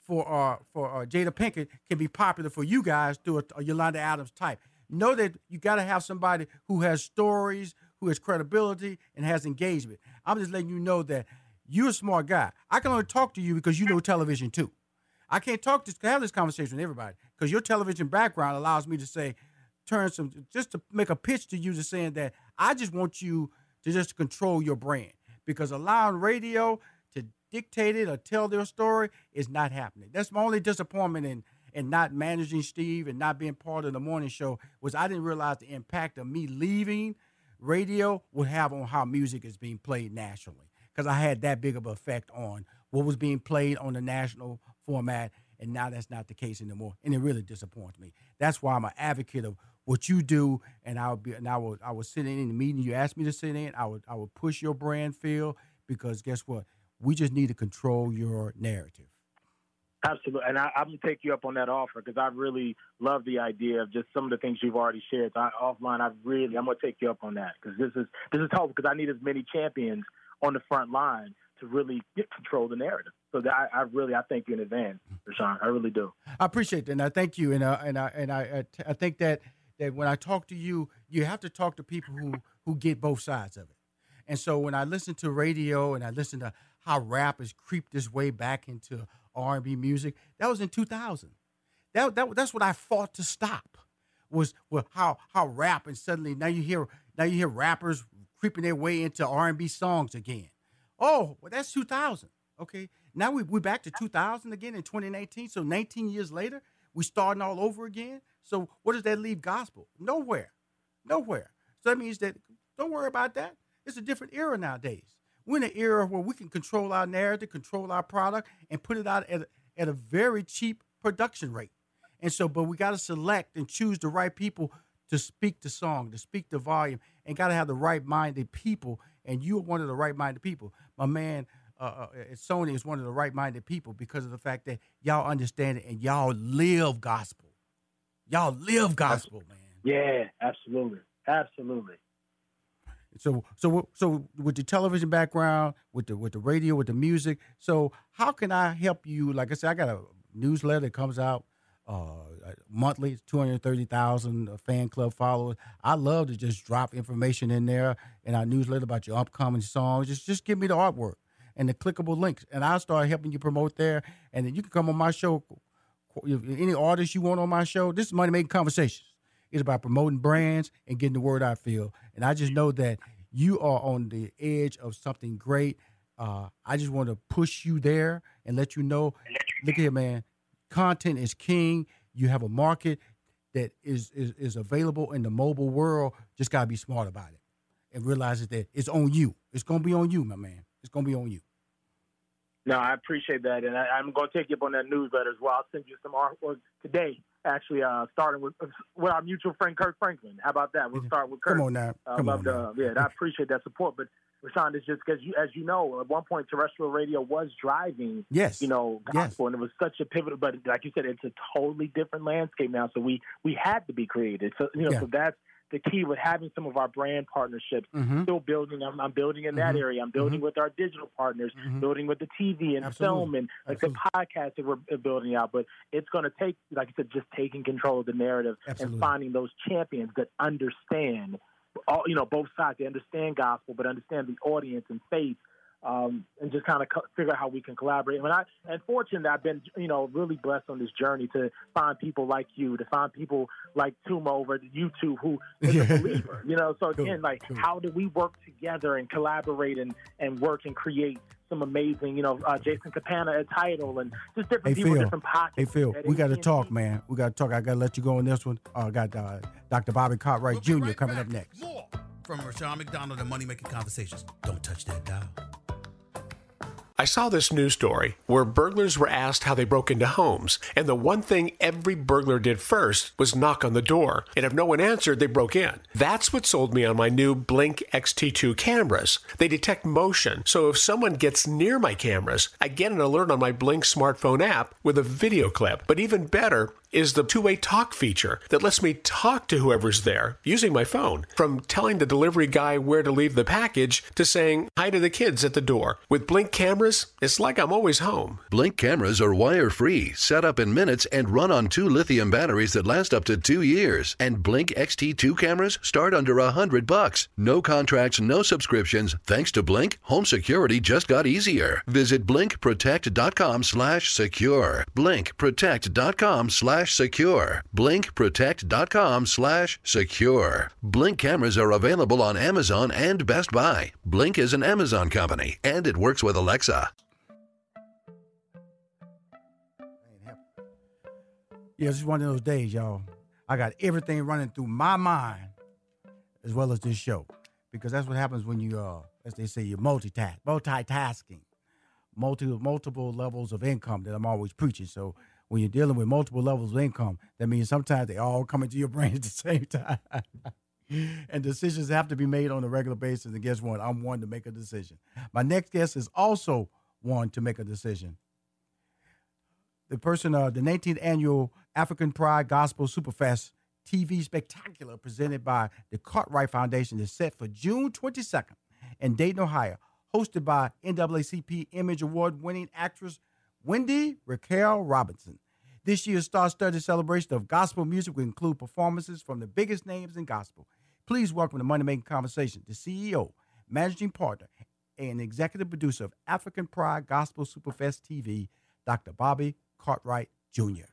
for Jada Pinkett can be popular for you guys through a Yolanda Adams type. Know that you got to have somebody who has stories, who has credibility, and has engagement. I'm just letting you know that you're a smart guy. I can only talk to you because you know television too. I can't have this conversation with everybody because your television background allows me to say, just to make a pitch to you to saying that I just want you to just control your brand, because allowing radio to dictate it or tell their story is not happening. That's my only disappointment in not managing Steve and not being part of the morning show, was I didn't realize the impact of me leaving radio would have on how music is being played nationally, because I had that big of an effect on what was being played on the national format, and now that's not the case anymore, and it really disappoints me. That's why I'm an advocate of what you do, and I would sit in the meeting you asked me to sit in. I would push your brand, Phil, because guess what? We just need to control your narrative. Absolutely, and I'm going to take you up on that offer, because I really love the idea of just some of the things you've already shared. So offline, I'm going to take you up on that, because this is helpful, because I need as many champions on the front line to really control the narrative. So that I thank you in advance, Rashawn. I really do. I appreciate that, and I thank you, and I think that when I talk to you, you have to talk to people who get both sides of it. And so when I listen to radio and I listen to how rap has creeped its way back into R&B music, that was in 2000. That's what I fought to stop, was how rap, and suddenly now you hear rappers creeping their way into R&B songs again. Oh, well, that's 2000. Okay, now we're back to 2000 again in 2019. So 19 years later, we're starting all over again. So what does that leave gospel? Nowhere. So that means that don't worry about that. It's a different era nowadays. We're in an era where we can control our narrative, control our product, and put it out at a very cheap production rate. And so, but we got to select and choose the right people to speak the song, to speak the volume, and got to have the right-minded people. And you're one of the right-minded people. My man, Sony is one of the right-minded people, because of the fact that y'all understand it and y'all live gospel. Y'all live gospel, man. Yeah, absolutely. So with the television background, with the radio, with the music, so how can I help you? Like I said, I got a newsletter that comes out monthly. It's 230,000 fan club followers. I love to just drop information in there in our newsletter about your upcoming songs. Just give me the artwork and the clickable links, and I'll start helping you promote there. And then you can come on my show. Any artists you want on my show, this is Money Making Conversations. It's about promoting brands and getting the word out, Phil. And I just know that you are on the edge of something great. I just want to push you there and let you know, look here, man, content is king. You have a market that is available in the mobile world. Just got to be smart about it and realize that it's on you. It's going to be on you, my man. It's going to be on you. No, I appreciate that, and I'm going to take you up on that newsletter as well. I'll send you some artwork today, actually, starting with our mutual friend, Kirk Franklin. How about that? We'll start with Kirk. Come on now. Yeah, I appreciate that support. But, Rashawn, it's just because, as you know, at one point, terrestrial radio was driving, gospel, and it was such a pivotal. But like you said, it's a totally different landscape now, so we had to be creative. So, so that's the key with having some of our brand partnerships, still building. I'm building in that area. I'm building with our digital partners, building with the TV and film and the podcast that we're building out. But it's going to take, like I said, just taking control of the narrative and finding those champions that understand both sides. They understand gospel, but understand the audience and faith. And just kind of figure out how we can collaborate. And fortunately, I've been, really blessed on this journey to find people like you, to find people like Tuma over at YouTube who is a believer, So again, how do we work together and collaborate and work and create some amazing, Jason Capana at Tidal and just different people, different pockets. Hey, Phil, we got to talk, man. We got to talk. I got to let you go on this one. I got Dr. Bobby Cartwright Jr. coming up next. More from Rashawn McDonald and Money Making Conversations. Don't touch that dial. I saw this news story where burglars were asked how they broke into homes, and the one thing every burglar did first was knock on the door, and if no one answered, they broke in. That's what sold me on my new Blink XT2 cameras. They detect motion, so if someone gets near my cameras, I get an alert on my Blink smartphone app with a video clip. But even better, is the two-way talk feature that lets me talk to whoever's there using my phone. From telling the delivery guy where to leave the package to saying hi to the kids at the door. With Blink cameras, it's like I'm always home. Blink cameras are wire-free, set up in minutes, and run on 2 lithium batteries that last up to 2 years. And Blink XT2 cameras start under $100. No contracts, no subscriptions. Thanks to Blink, home security just got easier. Visit blinkprotect.com/secure. blinkprotect.com/secure. blinkprotect.com/secure. Blink cameras are available on Amazon and Best Buy. Blink is an Amazon company, and it works with Alexa. Yeah, this is one of those days, y'all. I got everything running through my mind as well as this show. Because that's what happens when you, as they say, you're multitasking. Multiple levels of income that I'm always preaching. So when you're dealing with multiple levels of income, that means sometimes they all come into your brain at the same time. And decisions have to be made on a regular basis. And guess what? I'm one to make a decision. My next guest is also one to make a decision. The 19th annual African Pride Gospel Superfest TV Spectacular presented by the Cartwright Foundation is set for June 22nd in Dayton, Ohio, hosted by NAACP Image Award-winning actress Wendy Raquel Robinson. This year's star-studded celebration of gospel music will include performances from the biggest names in gospel. Please welcome to Money Making Conversation, the CEO, managing partner, and executive producer of African Pride Gospel Superfest TV, Dr. Bobby Cartwright Jr.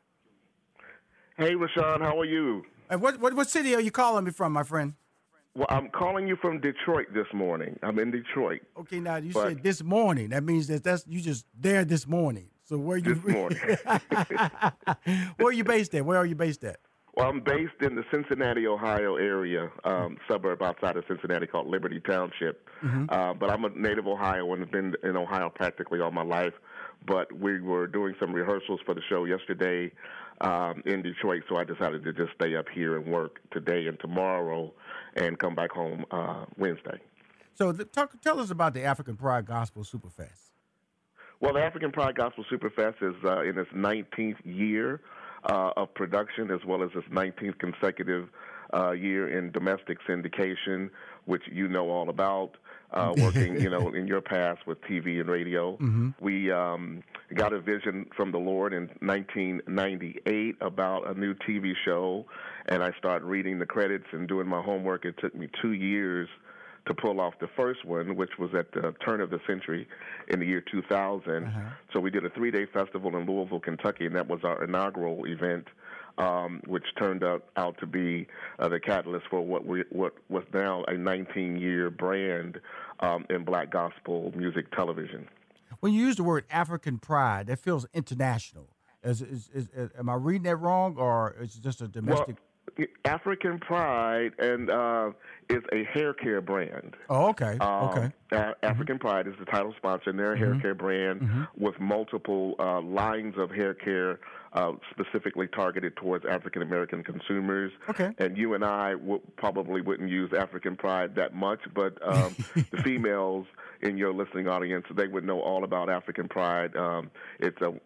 Hey, Rashawn, how are you? And what city are you calling me from, my friend? Well, I'm calling you from Detroit this morning. I'm in Detroit. Okay, now you said this morning. That means that's you just there this morning. So where you? This morning. Where are you based at? Where are you based at? Well, I'm based in the Cincinnati, Ohio area, suburb outside of Cincinnati called Liberty Township. But I'm a native Ohioan. I've been in Ohio practically all my life. But we were doing some rehearsals for the show yesterday in Detroit, so I decided to just stay up here and work today and tomorrow and come back home Wednesday. So tell us about the African Pride Gospel Superfest. Well, the African Pride Gospel Superfest is in its 19th year of production, as well as its 19th consecutive year in domestic syndication, which you know all about. Working, in your past with TV and radio. We got a vision from the Lord in 1998 about a new TV show, and I started reading the credits and doing my homework. It took me 2 years to pull off the first one, which was at the turn of the century in the year 2000. So we did a 3-day festival in Louisville, Kentucky, and that was our inaugural event. Which turned out to be the catalyst for what was now a 19-year brand in black gospel music television. When you use the word African Pride, that feels international. Am I reading that wrong, or is it just a domestic? Well, African Pride is a hair care brand. Oh, okay. African Pride is the title sponsor, and they're a hair care brand with multiple lines of hair care specifically targeted towards African American consumers. Okay. And you and I probably wouldn't use African Pride that much, but the females in your listening audience, they would know all about African Pride. It's a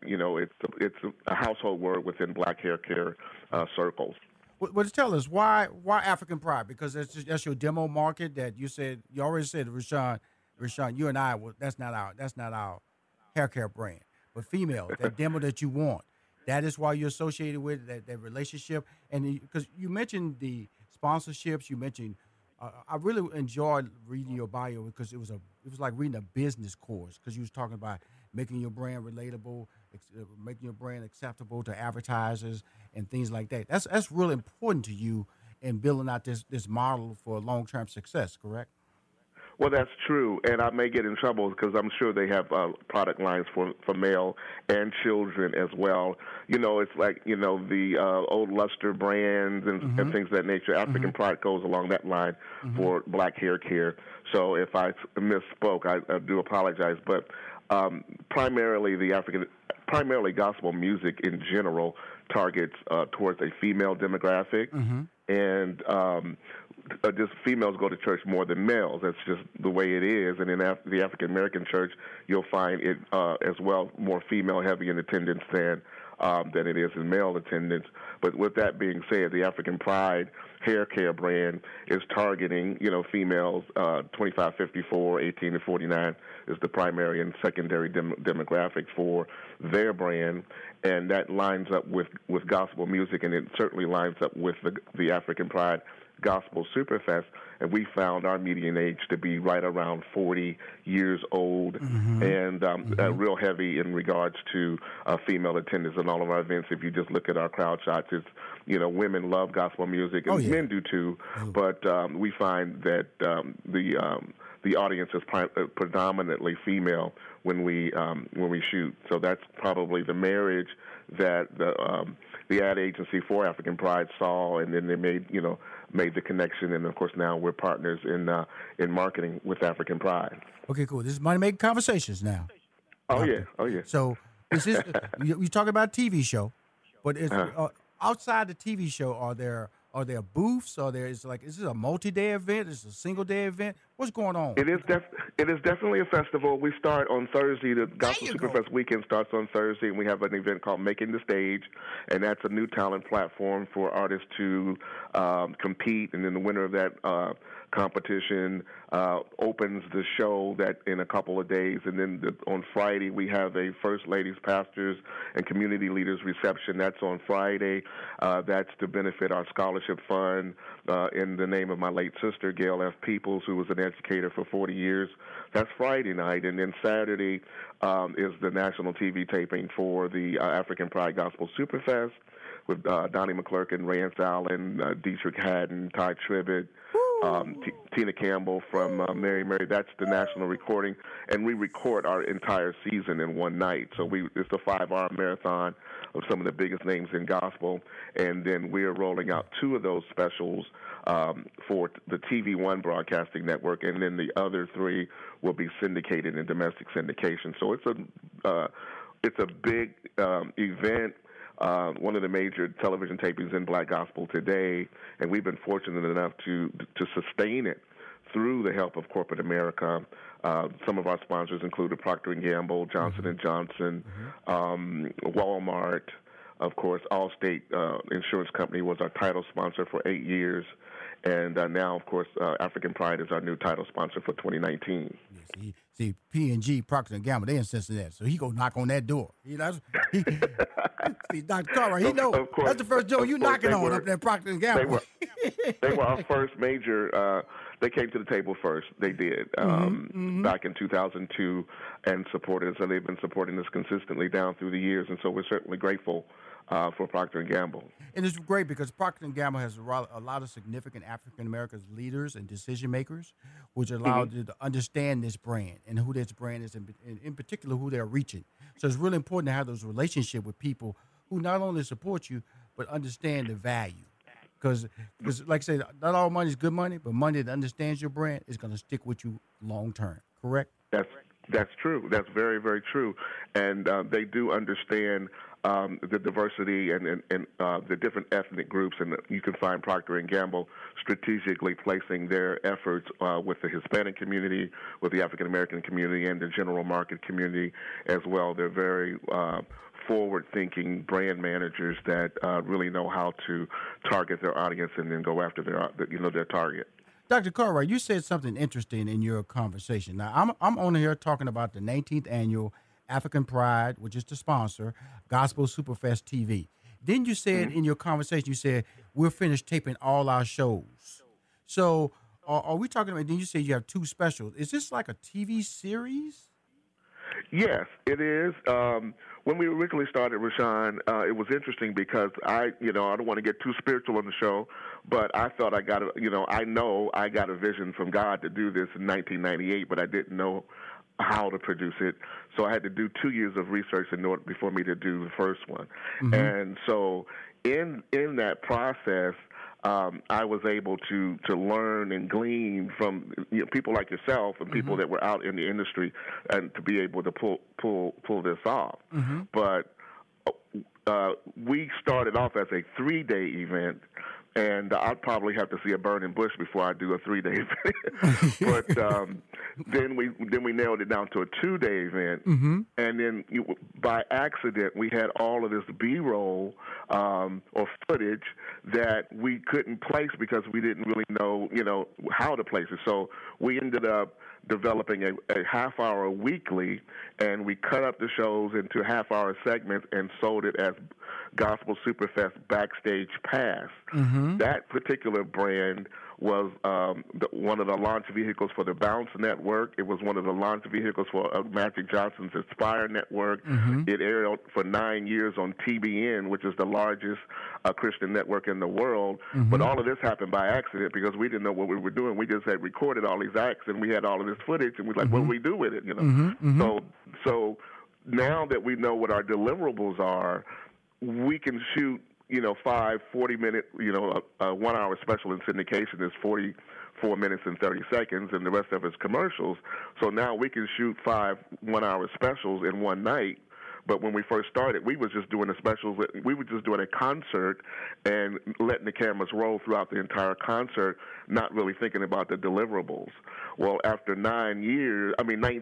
household word within black hair care circles. Well, tell us why African Pride? Because that's your demo market that you already said, Rashawn, you and I, that's not our hair care brand, but female, that demo that you want. That is why you're associated with that relationship. And because you mentioned the sponsorships, you mentioned, I really enjoyed reading your bio because it was like reading a business course, because you was talking about making your brand relatable, making your brand acceptable to advertisers and things like that. That's really important to you in building out this model for long-term success, correct? Well, that's true, and I may get in trouble because I'm sure they have product lines for male and children as well. It's like, the old Luster brands and things of that nature. African Pride goes along that line for black hair care. So if I misspoke, I do apologize. But primarily gospel music in general targets towards a female demographic. And just females go to church more than males. That's just the way it is. And in the African American church, you'll find it as well more female heavy in attendance than it is in male attendance. But with that being said, the African Pride hair care brand is targeting, females 25, 54, 18 to 49 is the primary and secondary demographic for their brand, and that lines up with gospel music, and it certainly lines up with the African Pride Gospel Superfest, and we found our median age to be right around 40 years old, and real heavy in regards to female attendance in all of our events. If you just look at our crowd shots, it's, women love gospel music, and men do too, but we find that the audience is predominantly female when we shoot. So that's probably the marriage that the ad agency for African Pride saw, and then they made the connection. And of course now we're partners in marketing with African Pride. Okay, cool. This is Money Making Conversations now. Oh yeah. So this is you talking about TV show, but it's, outside the TV show, are there booths? Is this a multi-day event? Is it a single-day event? What's going on? It is definitely a festival. We start on Thursday. The Gospel Superfest weekend starts on Thursday, and we have an event called Making the Stage, and that's a new talent platform for artists to compete. And then the winner of that competition opens the show that in a couple of days. And then on Friday, we have a First Ladies, Pastors, and Community Leaders reception. That's on Friday. That's to benefit our scholarship fund in the name of my late sister, Gail F. Peoples, who was an educator for 40 years. That's Friday night. And then Saturday is the national TV taping for the African Pride Gospel Superfest with Donnie McClurkin, Rance Allen, Dietrich Haddon, Ty Tribbett, Tina Campbell from Mary Mary. That's the national recording, and we record our entire season in one night. So it's a 5-hour marathon of some of the biggest names in gospel, and then we're rolling out 2 of those specials for the TV One broadcasting network, and then the other 3 will be syndicated in domestic syndication. So it's a big event. One of the major television tapings in Black Gospel today, and we've been fortunate enough to sustain it through the help of corporate America. Some of our sponsors included Procter & Gamble, Johnson & Johnson, Walmart, of course. Allstate Insurance Company was our title sponsor for 8 years, and now, of course, African Pride is our new title sponsor for 2019. Yes, see, P&G, Procter & Gamble, they in Cincinnati, so he go knock on that door. See, Dr. Cartwright, he know. That's the first door you knocking on up there, Procter & Gamble. They were our first major. They came to the table first. They did back in 2002 and supported us, and they've been supporting us consistently down through the years. And so we're certainly grateful for Procter & Gamble. And it's great because Procter & Gamble has a lot of significant African American leaders and decision makers, which allow you to understand this brand and who this brand is, and in particular who they're reaching. So it's really important to have those relationships with people who not only support you but understand the value. Because like I said, not all money is good money, but money that understands your brand is going to stick with you long term. Correct? That's true. That's very, very true. And they do understand the diversity and the different ethnic groups, and you can find Procter & Gamble strategically placing their efforts with the Hispanic community, with the African American community, and the general market community as well. They're very forward-thinking brand managers that really know how to target their audience and then go after their target. Dr. Cartwright, you said something interesting in your conversation. Now, I'm on here talking about the 19th annual African Pride, which is the sponsor, Gospel Superfest TV. Then you said in your conversation, you said, we're finished taping all our shows. So are we talking about, then you said you have 2 specials. Is this like a TV series? Yes, it is. When we originally started, Rashawn, it was interesting because I don't want to get too spiritual on the show, but I thought I know I got a vision from God to do this in 1998, but I didn't know how to produce it. So I had to do 2 years of research in order before me to do the first one. And so in that process, I was able to learn and glean from people like yourself and people that were out in the industry, and to be able to pull this off. But we started off as a 3-day event, And I'd probably have to see a burning bush before I do a 3-day event. But then we narrowed it down to a 2-day event. Mm-hmm. And then by accident, we had all of this B-roll or footage that we couldn't place because we didn't really know, how to place it. So we ended up developing a half-hour weekly, and we cut up the shows into half-hour segments and sold it as Gospel Superfest Backstage Pass. Mm-hmm. That particular brand was one of the launch vehicles for the Bounce Network. It was one of the launch vehicles for Magic Johnson's Aspire Network. Mm-hmm. It aired for 9 years on TBN, which is the largest Christian network in the world. Mm-hmm. But all of this happened by accident because we didn't know what we were doing. We just had recorded all these acts, and we had all of this footage, and we're like, Mm-hmm. what do we do with it? Mm-hmm. Mm-hmm. So now that we know what our deliverables are, we can shoot 5 40-minute, a 1 hour special in syndication is 44 minutes and 30 seconds, and the rest of it's commercials. So now we can shoot 5 1-hour specials in one night. But when we first started, we was just doing the specials. We were just doing a concert and letting the cameras roll throughout the entire concert, not really thinking about the deliverables. Well, after 19 years,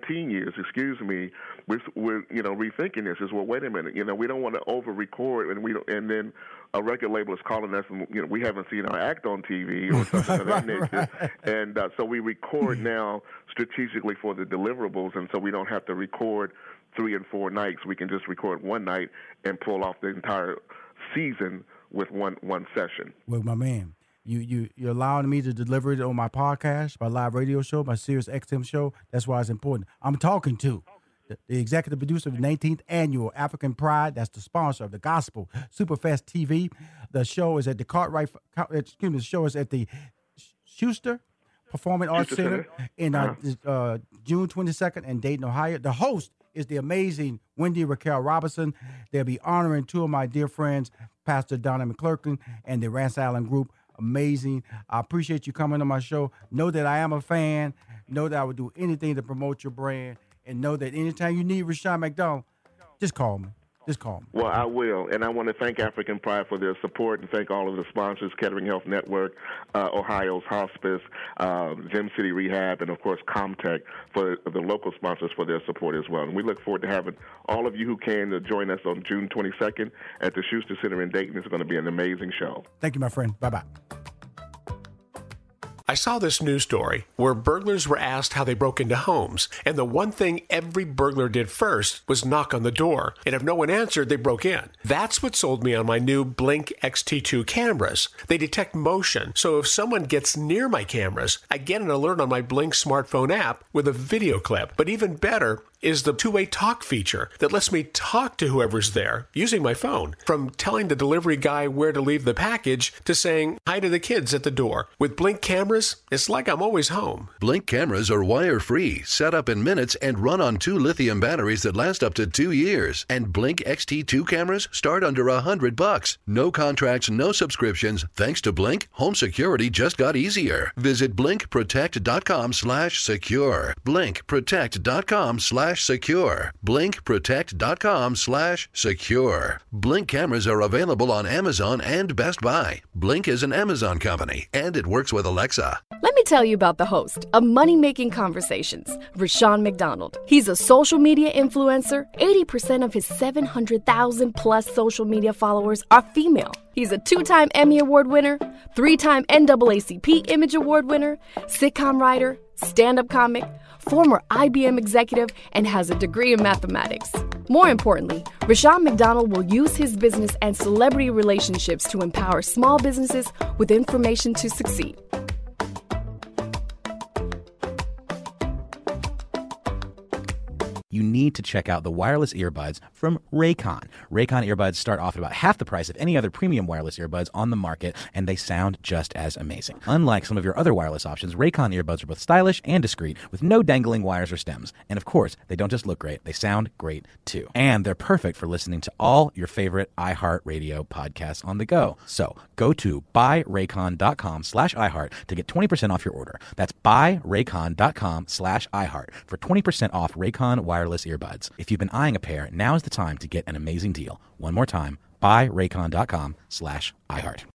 we're rethinking this. Is, well, wait a minute, we don't want to over-record, and then a record label is calling us, and we haven't seen our act on TV or something of that nature. Right. And so we record now strategically for the deliverables, and so we don't have to record 3 and 4 nights. We can just record one night and pull off the entire season with one session. Well, my man, you're allowing me to deliver it on my podcast, my live radio show, my Sirius XM show. That's why it's important. I'm talking to the executive producer of the 19th Annual African Pride. That's the sponsor of the Gospel Superfest TV. The show is at the the show is at the Schuster Performing Arts Center in June 22nd in Dayton, Ohio. The host is the amazing Wendy Raquel Robinson. They'll be honoring 2 of my dear friends, Pastor Donna McClurkin and the Rance Allen Group. Amazing. I appreciate you coming on my show. Know that I am a fan. Know that I would do anything to promote your brand. And know that anytime you need Rushion McDonald, just call me. Just call me. Well, I will. And I want to thank African Pride for their support and thank all of the sponsors, Kettering Health Network, Ohio's Hospice, Gem City Rehab, and, of course, Comtech for the local sponsors for their support as well. And we look forward to having all of you who can to join us on June 22nd at the Schuster Center in Dayton. It's going to be an amazing show. Thank you, my friend. Bye-bye. I saw this news story where burglars were asked how they broke into homes, and the one thing every burglar did first was knock on the door, and if no one answered, they broke in. That's what sold me on my new Blink XT2 cameras. They detect motion, so if someone gets near my cameras, I get an alert on my Blink smartphone app with a video clip. But even better is the two-way talk feature that lets me talk to whoever's there using my phone, from telling the delivery guy where to leave the package to saying hi to the kids at the door. With Blink cameras, it's like I'm always home. Blink cameras are wire-free, set up in minutes, and run on 2 lithium batteries that last up to 2 years. And Blink XT2 cameras start under $100. No contracts, no subscriptions. Thanks to Blink, home security just got easier. Visit blinkprotect.com/secure. blinkprotect.com/secure. blinkprotect.com/secure. Blink cameras are available on Amazon and Best Buy. Blink is an Amazon company, and it works with Alexa. Let me tell you about the host of Money Making Conversations, Rushion McDonald. He's a social media influencer. 80% of his 700,000 plus social media followers are female. He's a 2-time Emmy Award winner, 3-time NAACP Image Award winner, sitcom writer, stand-up comic, former IBM executive, and has a degree in mathematics. More importantly, Rushion McDonald will use his business and celebrity relationships to empower small businesses with information to succeed. You need to check out the wireless earbuds from Raycon. Raycon earbuds start off at about half the price of any other premium wireless earbuds on the market, and they sound just as amazing. Unlike some of your other wireless options, Raycon earbuds are both stylish and discreet, with no dangling wires or stems. And of course, they don't just look great, they sound great too. And they're perfect for listening to all your favorite iHeartRadio podcasts on the go. So go to buyraycon.com/iHeart to get 20% off your order. That's buyraycon.com/iHeart for 20% off Raycon wireless earbuds. If you've been eyeing a pair, now is the time to get an amazing deal. One more time, buyraycon.com/iHeart.